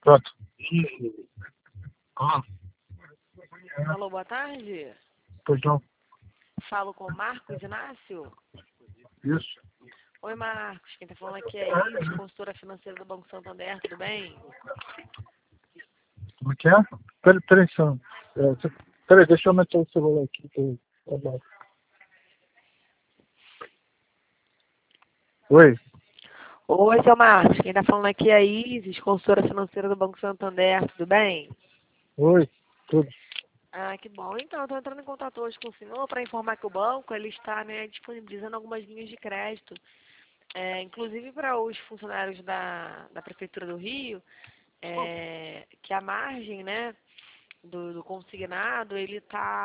Pronto. Ah, Alô, boa tarde. pois não. Falo com o Marcos Inácio. Isso. Oi, Marcos. Quem tá falando aqui é a Iris, consultora financeira do Banco Santander. Tudo bem? Como é que é? Peraí, só. Peraí, deixa eu aumentar o celular aqui. Tá bom. Oi. Oi, seu Marcos. Quem tá falando aqui é a Isis, consultora financeira do Banco Santander. Tudo bem? Oi. Tudo. Ah, que bom. Então, eu estou entrando em contato hoje com o senhor para informar que o banco ele está, disponibilizando algumas linhas de crédito, inclusive para os funcionários da Prefeitura do Rio, que a margem, né, do consignado, ele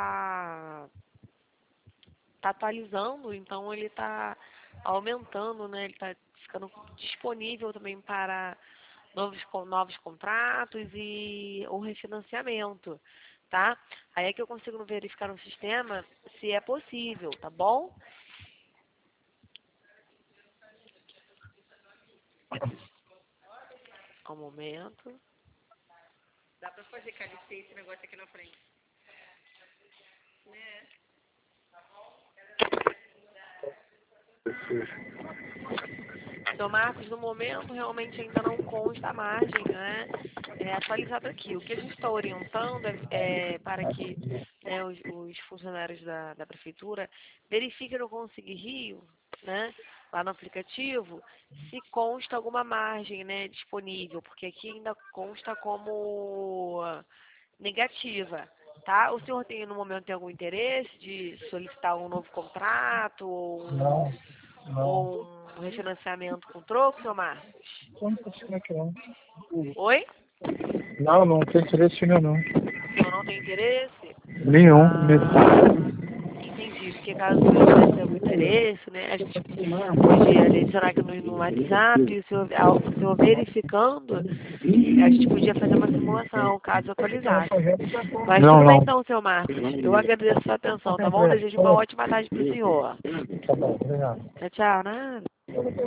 tá atualizando, então ele está aumentando, né, ele está ficando disponível também para novos contratos e o refinanciamento, tá? Aí é que eu consigo verificar no sistema se é possível, tá bom? Um momento. Dá pra fazer calice esse negócio aqui na frente. Né? Seu Marcos, no momento realmente ainda não consta a margem, né? É atualizado aqui. O que a gente está orientando é para que os funcionários da prefeitura verifiquem no Consigue Rio, né? Lá no aplicativo, se consta alguma margem, né, disponível, porque aqui ainda consta como negativa, tá? O senhor no momento tem algum interesse de solicitar um novo contrato Não. ou um refinanciamento com troco, seu Marcos? Como é que não? Oi? Não tem interesse nenhum, não. O senhor não tem interesse? Nenhum. Entendi, porque caso o senhor tivesse algum interesse, né, a gente podia adicionar aqui no WhatsApp, o senhor verificando, a gente podia fazer uma simulação, caso atualizasse. Mas tudo bem Não. então, seu Marcos. Eu agradeço a sua atenção, tá bom? Desejo uma ótima tarde pro senhor. Tá bom, obrigado. Tchau, tchau, né?